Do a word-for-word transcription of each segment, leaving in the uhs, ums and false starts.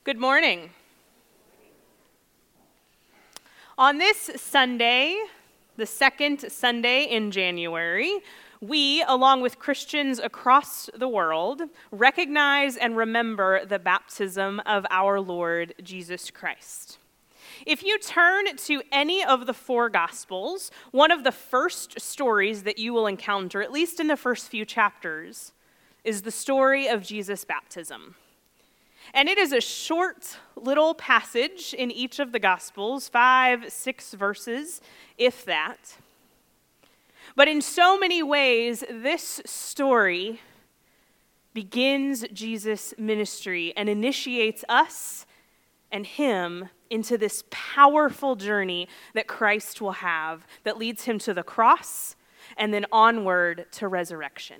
Good morning. On this Sunday, the second Sunday in January, we, along with Christians across the world, recognize and remember the baptism of our Lord Jesus Christ. If you turn to any of the four Gospels, one of the first stories that you will encounter, at least in the first few chapters, is the story of Jesus' baptism. And it is a short little passage in each of the Gospels, five, six verses, if that. But in so many ways, this story begins Jesus' ministry and initiates us and him into this powerful journey that Christ will have that leads him to the cross and then onward to resurrection.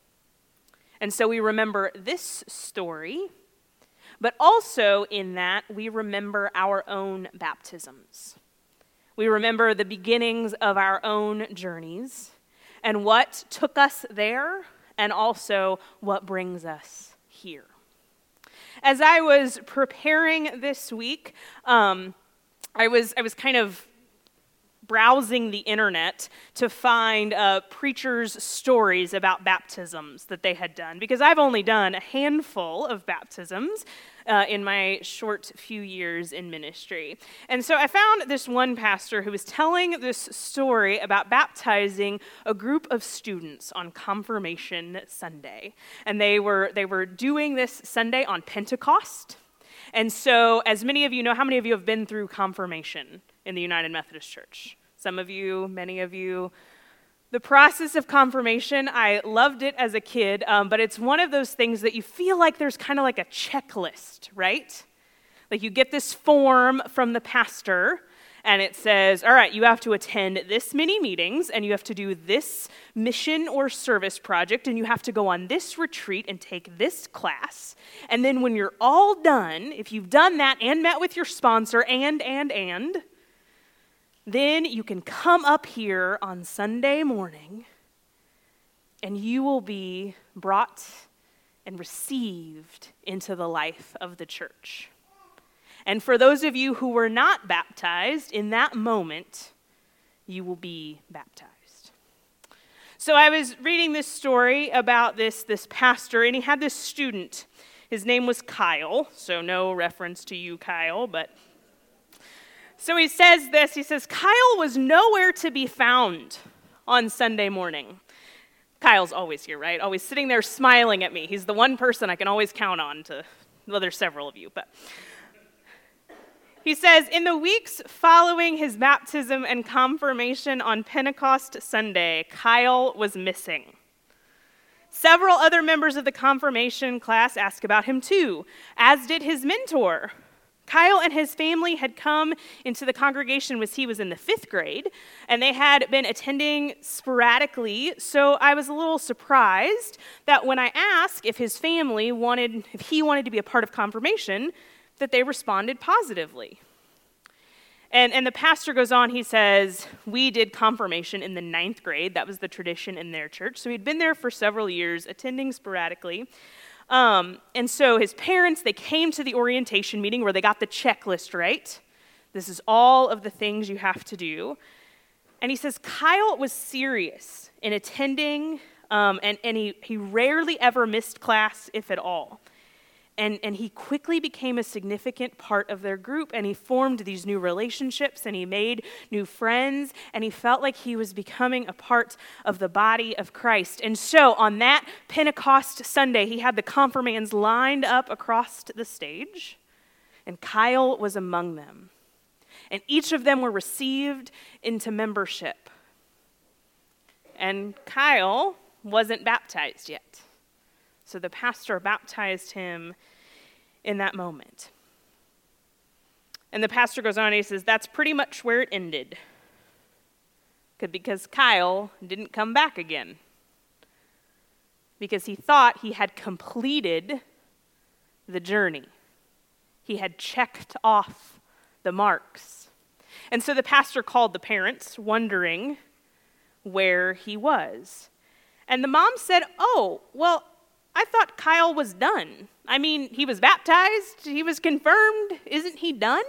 And so we remember this story. But also in that, we remember our own baptisms. We remember the beginnings of our own journeys and what took us there and also what brings us here. As I was preparing this week, um, I was I was kind of browsing the internet to find uh, preachers' stories about baptisms that they had done, because I've only done a handful of baptisms uh, in my short few years in ministry. And so I found this one pastor who was telling this story about baptizing a group of students on Confirmation Sunday. And they were they were doing this Sunday on Pentecost. And so, as many of you know, how many of you have been through confirmation in the United Methodist Church? Some of you, many of you. The process of confirmation, I loved it as a kid, um, but it's one of those things that you feel like there's kind of like a checklist, right? Like you get this form from the pastor, and it says, all right, you have to attend this many meetings, and you have to do this mission or service project, and you have to go on this retreat and take this class. And then when you're all done, if you've done that and met with your sponsor and, and, and, then you can come up here on Sunday morning, and you will be brought and received into the life of the church. And for those of you who were not baptized, in that moment, you will be baptized. So I was reading this story about this, this pastor, and he had this student. His name was Kyle, so no reference to you, Kyle, but... So he says this, he says, Kyle was nowhere to be found on Sunday morning. Kyle's always here, right? Always sitting there smiling at me. He's the one person I can always count on to, well, there's several of you, but... He says, in the weeks following his baptism and confirmation on Pentecost Sunday, Kyle was missing. Several other members of the confirmation class asked about him too, as did his mentor. Kyle and his family had come into the congregation when he was in the fifth grade, and they had been attending sporadically, so I was a little surprised that when I asked if his family wanted, if he wanted to be a part of confirmation, that they responded positively. And, and the pastor goes on, he says, we did confirmation in the ninth grade. That was the tradition in their church. So he'd been there for several years, attending sporadically. Um, and so his parents, they came to the orientation meeting where they got the checklist, right? This is all of the things you have to do. And he says Kyle was serious in attending, um, and, and he, he rarely ever missed class, if at all. And, and he quickly became a significant part of their group, and he formed these new relationships, and he made new friends, and he felt like he was becoming a part of the body of Christ. And so on that Pentecost Sunday, he had the confirmands lined up across the stage, and Kyle was among them. And each of them were received into membership. And Kyle wasn't baptized yet. So the pastor baptized him in that moment. And the pastor goes on and he says, that's pretty much where it ended. Because Kyle didn't come back again. Because he thought he had completed the journey. He had checked off the marks. And so the pastor called the parents, wondering where he was. And the mom said, oh, well, I thought Kyle was done. I mean, he was baptized, he was confirmed. Isn't he done?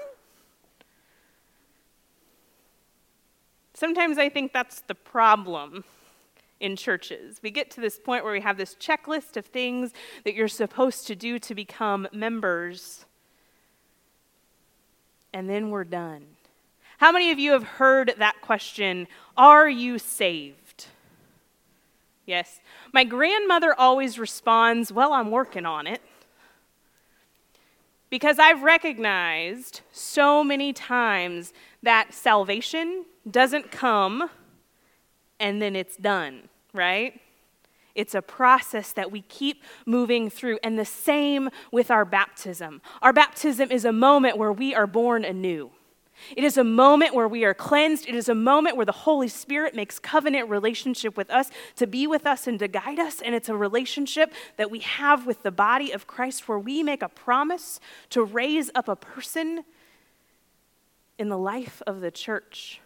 Sometimes I think that's the problem in churches. We get to this point where we have this checklist of things that you're supposed to do to become members, and then we're done. How many of you have heard that question, are you saved? Yes. My grandmother always responds, well, I'm working on it. Because I've recognized so many times that salvation doesn't come and then it's done, right? It's a process that we keep moving through. And the same with our baptism. Our baptism is a moment where we are born anew. It is a moment where we are cleansed. It is a moment where the Holy Spirit makes covenant relationship with us to be with us and to guide us. And it's a relationship that we have with the body of Christ where we make a promise to raise up a person in the life of the church.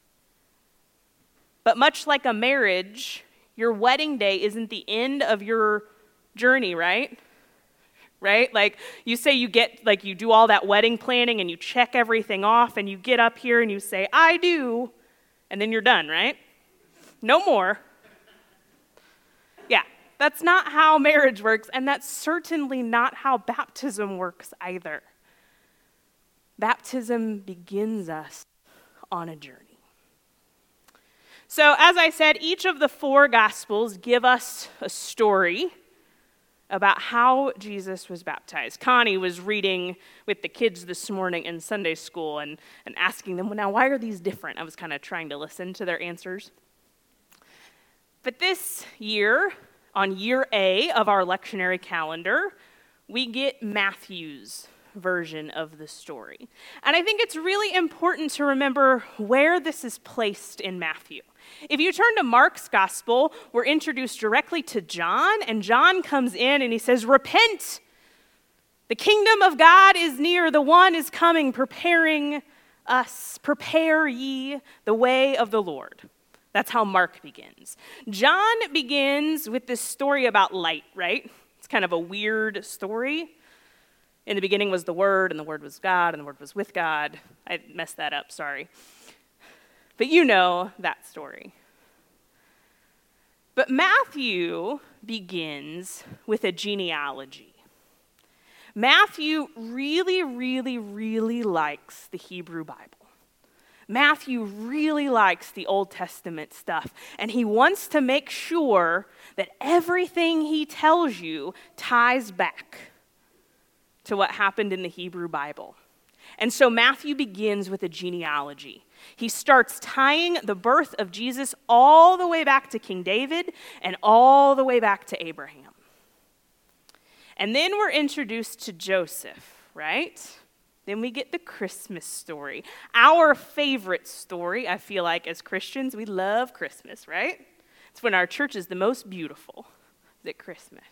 But much like a marriage, your wedding day isn't the end of your journey, right? Right? Like you say you get, like you do all that wedding planning and you check everything off and you get up here and you say, I do, and then you're done, right? No more. Yeah, that's not how marriage works, and that's certainly not how baptism works either. Baptism begins us on a journey. So as I said, each of the four Gospels give us a story about how Jesus was baptized. Connie was reading with the kids this morning in Sunday school and, and asking them, well, now, why are these different? I was kind of trying to listen to their answers. But this year, on year A of our lectionary calendar, we get Matthew's version of the story. And I think it's really important to remember where this is placed in Matthew. If you turn to Mark's gospel, we're introduced directly to John, and John comes in and he says, repent, the kingdom of God is near, the one is coming, preparing us, prepare ye the way of the Lord. That's how Mark begins. John begins with this story about light, right? It's kind of a weird story. In the beginning was the Word, and the Word was God, and the Word was with God. I messed that up, sorry. But you know that story. But Matthew begins with a genealogy. Matthew really, really, really likes the Hebrew Bible. Matthew really likes the Old Testament stuff, and he wants to make sure that everything he tells you ties back to what happened in the Hebrew Bible. And so Matthew begins with a genealogy. He starts tying the birth of Jesus all the way back to King David and all the way back to Abraham. And then we're introduced to Joseph, right? Then we get the Christmas story. Our favorite story, I feel like, as Christians, we love Christmas, right? It's when our church is the most beautiful, is at Christmas.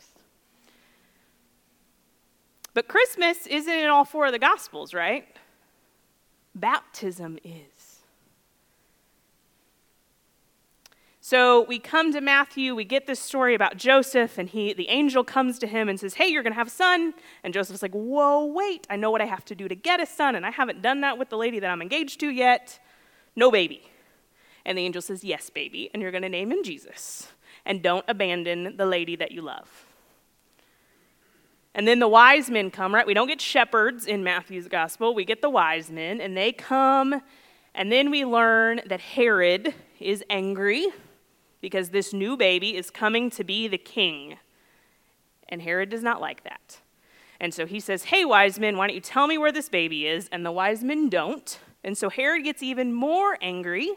But Christmas isn't in all four of the Gospels, right? Baptism is. So we come to Matthew, we get this story about Joseph, and he, the angel comes to him and says, hey, you're going to have a son. And Joseph's like, whoa, wait, I know what I have to do to get a son, and I haven't done that with the lady that I'm engaged to yet. No baby. And the angel says, yes, baby, and you're going to name him Jesus. And don't abandon the lady that you love. And then the wise men come, right? We don't get shepherds in Matthew's gospel. We get the wise men, and they come, and then we learn that Herod is angry because this new baby is coming to be the king. And Herod does not like that. And so he says, hey, wise men, why don't you tell me where this baby is? And the wise men don't. And so Herod gets even more angry.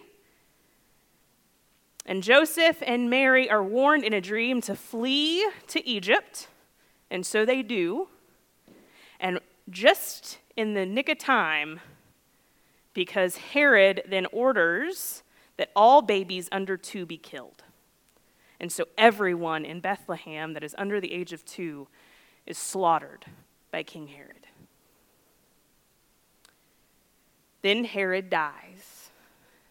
And Joseph and Mary are warned in a dream to flee to Egypt. And so they do, and just in the nick of time, because Herod then orders that all babies under two be killed. And so everyone in Bethlehem that is under the age of two is slaughtered by King Herod. Then Herod dies,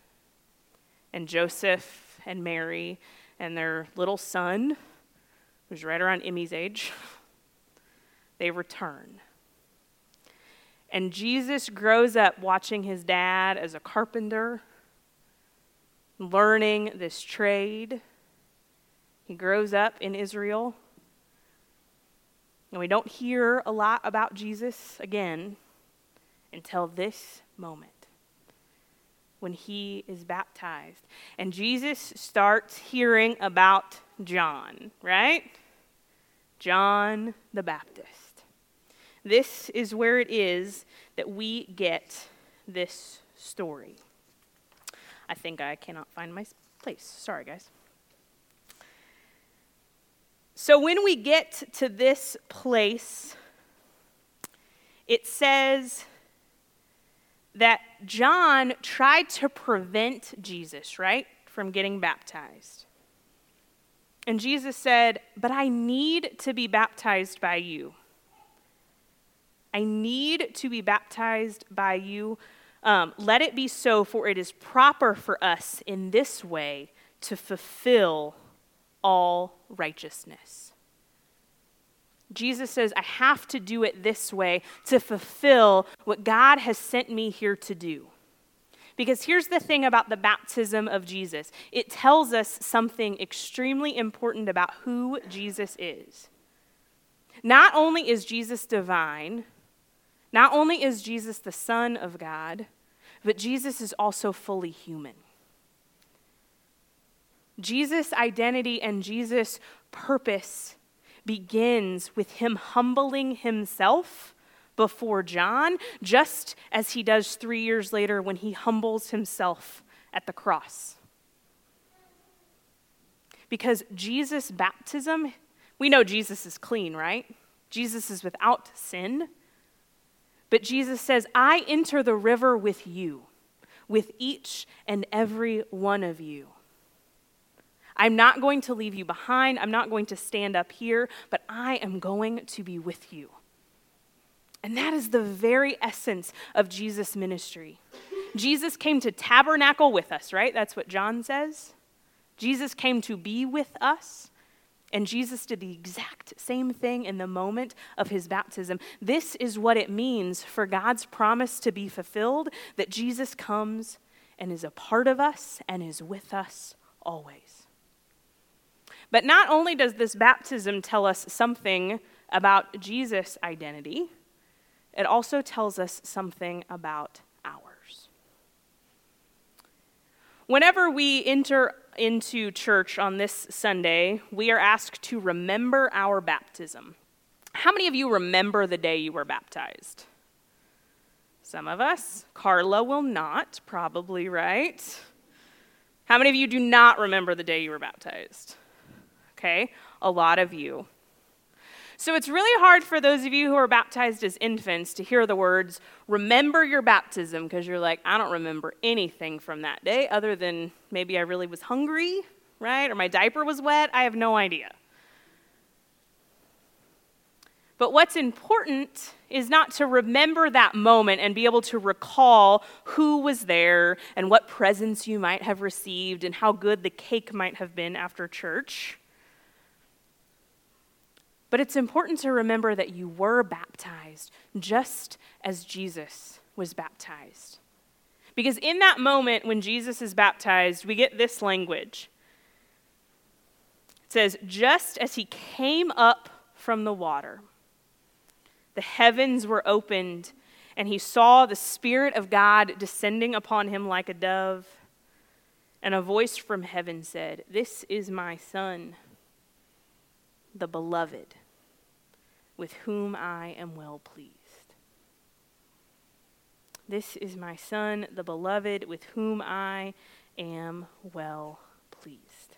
and Joseph and Mary and their little son, who's right around Emmy's age, they return. And Jesus grows up watching his dad as a carpenter, learning this trade. He grows up in Israel. And we don't hear a lot about Jesus again until this moment, when he is baptized. And Jesus starts hearing about John, right? John the Baptist. This is where it is that we get this story. I think I cannot find my place. Sorry, guys. So when we get to this place, it says that John tried to prevent Jesus, right, from getting baptized. And Jesus said, but I need to be baptized by you. I need to be baptized by you. Um, let it be so, for it is proper for us in this way to fulfill all righteousness. Jesus says, I have to do it this way to fulfill what God has sent me here to do. Because here's the thing about the baptism of Jesus. It tells us something extremely important about who Jesus is. Not only is Jesus divine, not only is Jesus the Son of God, but Jesus is also fully human. Jesus' identity and Jesus' purpose begins with him humbling himself before John, just as he does three years later when he humbles himself at the cross. Because Jesus' baptism, we know Jesus is clean, right? Jesus is without sin. But Jesus says, I enter the river with you, with each and every one of you. I'm not going to leave you behind. I'm not going to stand up here, but I am going to be with you. And that is the very essence of Jesus' ministry. Jesus came to tabernacle with us, right? That's what John says. Jesus came to be with us. And Jesus did the exact same thing in the moment of his baptism. This is what it means for God's promise to be fulfilled, that Jesus comes and is a part of us and is with us always. But not only does this baptism tell us something about Jesus' identity, it also tells us something about ours. Whenever we enter into church on this Sunday, we are asked to remember our baptism. How many of you remember the day you were baptized? Some of us. Carla will not, probably, right? How many of you do not remember the day you were baptized? Okay, a lot of you. So it's really hard for those of you who are baptized as infants to hear the words, remember your baptism, because you're like, I don't remember anything from that day other than maybe I really was hungry, right? Or my diaper was wet. I have no idea. But what's important is not to remember that moment and be able to recall who was there and what presents you might have received and how good the cake might have been after church. But it's important to remember that you were baptized just as Jesus was baptized. Because in that moment when Jesus is baptized, we get this language. It says, just as he came up from the water, the heavens were opened, and he saw the Spirit of God descending upon him like a dove. And a voice from heaven said, this is my Son, the beloved, with whom I am well pleased. This is my Son, the beloved, with whom I am well pleased.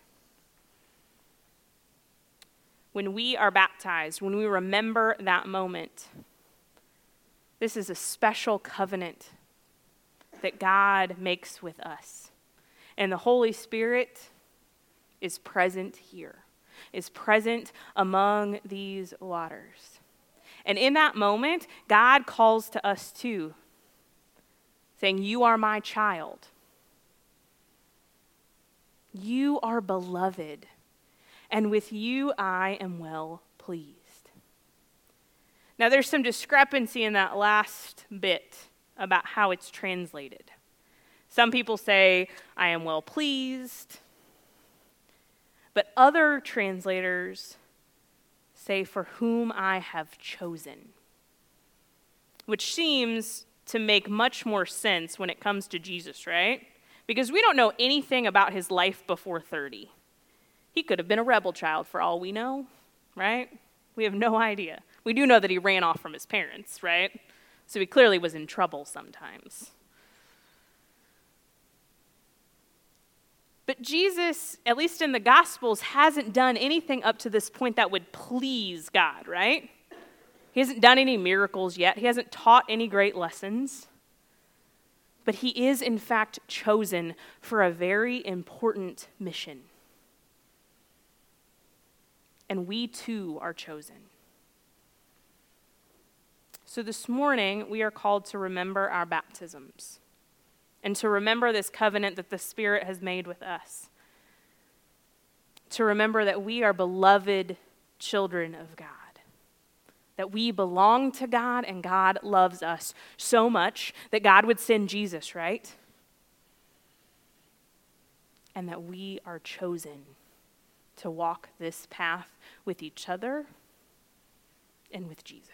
When we are baptized, when we remember that moment, this is a special covenant that God makes with us. And the Holy Spirit is present here, is present among these waters. And in that moment, God calls to us too, saying, you are my child. You are beloved. and with you I am well pleased. Now there's some discrepancy in that last bit about how it's translated. Some people say, I am well pleased, but other translators say, for whom I have chosen, which seems to make much more sense when it comes to Jesus, right? Because we don't know anything about his life before thirty. He could have been a rebel child for all we know, right? We have no idea. We do know that he ran off from his parents, right? So he clearly was in trouble sometimes. But Jesus, at least in the Gospels, hasn't done anything up to this point that would please God, right? He hasn't done any miracles yet. He hasn't taught any great lessons. But he is, in fact, chosen for a very important mission. And we too are chosen. So this morning, we are called to remember our baptisms and to remember this covenant that the Spirit has made with us. To remember that we are beloved children of God. That we belong to God and God loves us so much that God would send Jesus, right? And that we are chosen to walk this path with each other and with Jesus.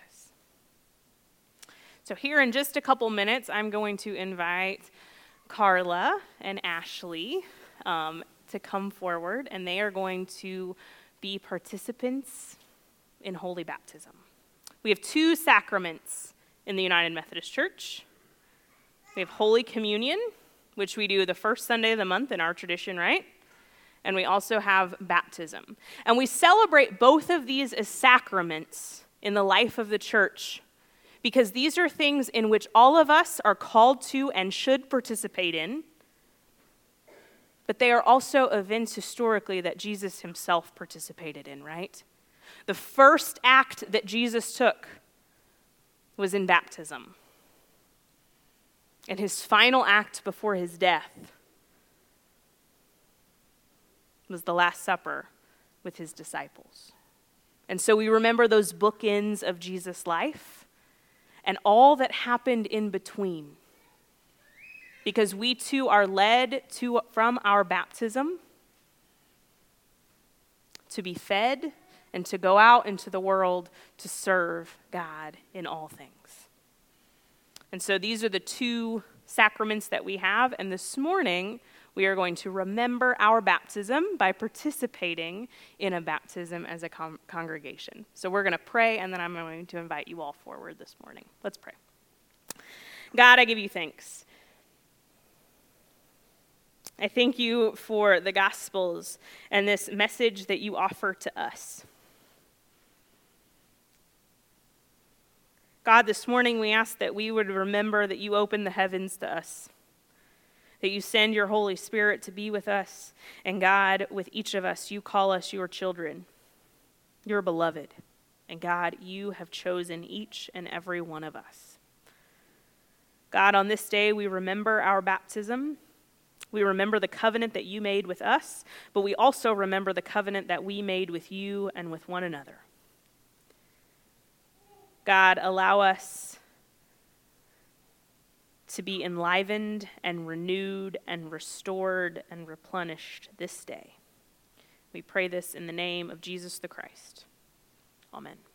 So here in just a couple minutes, I'm going to invite Carla and Ashley um, to come forward, and they are going to be participants in Holy Baptism. We have two sacraments in the United Methodist Church. We have Holy Communion, which we do the first Sunday of the month in our tradition, right? And we also have baptism. And we celebrate both of these as sacraments in the life of the church because these are things in which all of us are called to and should participate in, but they are also events historically that Jesus himself participated in, right? The first act that Jesus took was in baptism. And his final act before his death was the Last Supper with his disciples. And so we remember those bookends of Jesus' life and all that happened in between. Because we too are led to from our baptism to be fed and to go out into the world to serve God in all things. And so these are the two sacraments that we have, and this morning we are going to remember our baptism by participating in a baptism as a con- congregation. So we're going to pray, and then I'm going to invite you all forward this morning. Let's pray. God, I give you thanks. I thank you for the Gospels and this message that you offer to us. God, this morning we ask that we would remember that you open the heavens to us, that you send your Holy Spirit to be with us, and God, with each of us, you call us your children, your beloved, and God, you have chosen each and every one of us. God, on this day we remember our baptism. We remember the covenant that you made with us, but we also remember the covenant that we made with you and with one another. God, allow us to be enlivened and renewed and restored and replenished this day. We pray this in the name of Jesus the Christ. Amen.